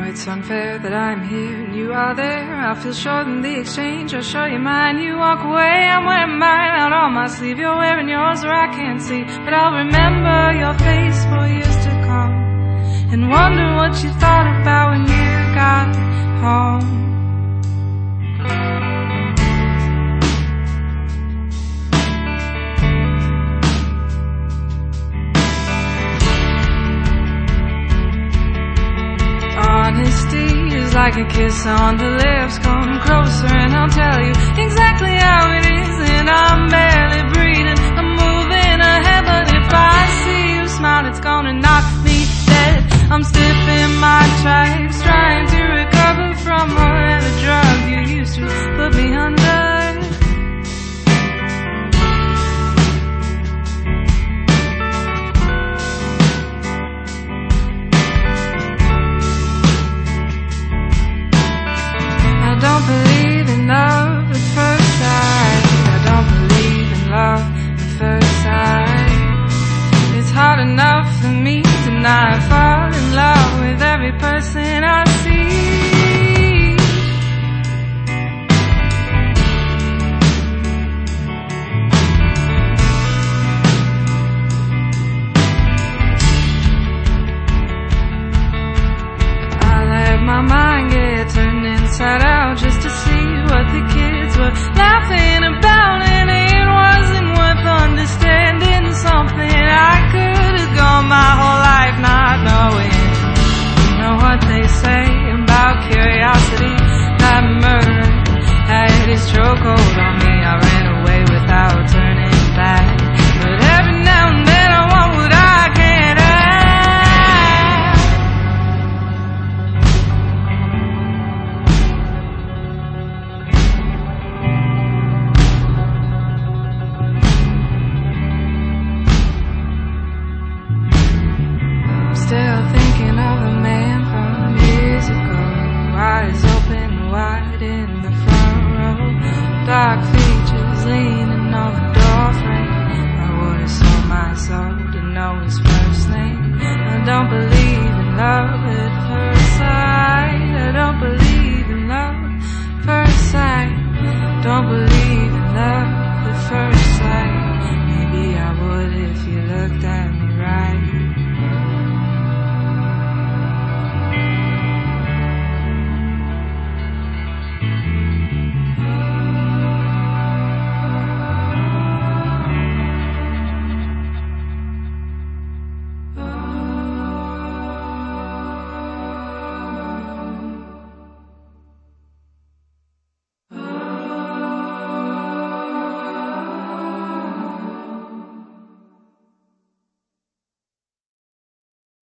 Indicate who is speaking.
Speaker 1: it's unfair that I'm here and you are there. I feel short in the exchange, I'll show you mine. You walk away, I'm wearing mine out on my sleeve. You're wearing yours where I can't see, but I'll remember your face for years to come, and wonder what you thought about when you got home. Honesty is like a kiss on the lips. Come closer and I'll tell you exactly how it is, and I'm bare.